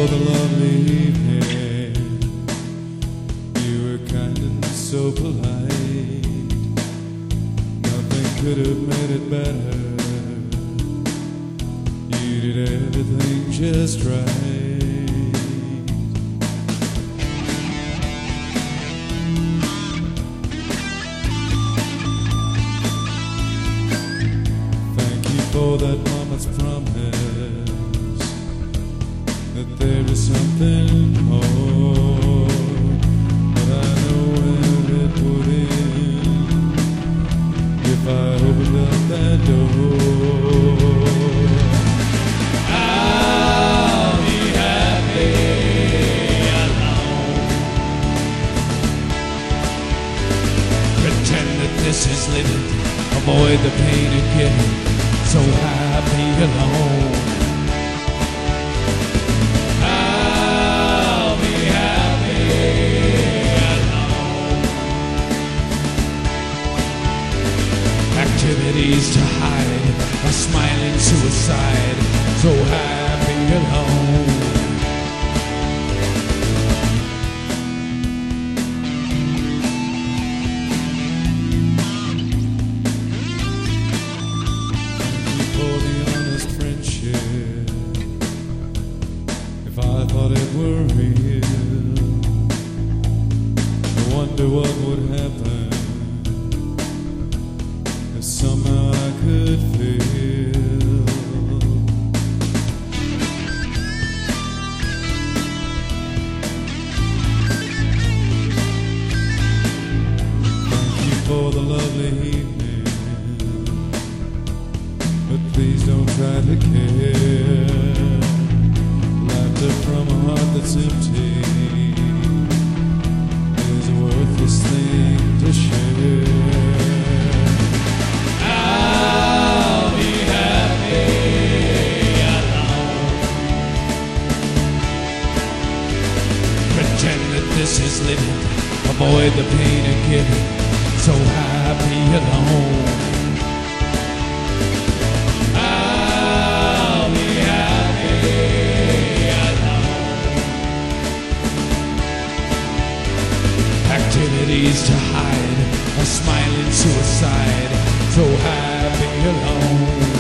the lovely evening. You were kind and so polite. Nothing could have made it better. You did everything just right. Thank you for that moment's promise that there is something more, but I know where it would end if I opened up that door. I'll be happy alone. Pretend that this is living, avoid the pain of getting so happy alone. Activities to hide, a smiling suicide, so happy alone. Thank you for the honest friendship. If I thought it were real, I wonder what would happen. Somehow I could feel. Thank you for the lovely evening, but please don't try to care. Laughter from a heart that's empty is a worthless thing to share. This is living, avoid the pain of giving, so happy alone. I'll be happy alone. Activities to hide, a smiling suicide, so happy alone.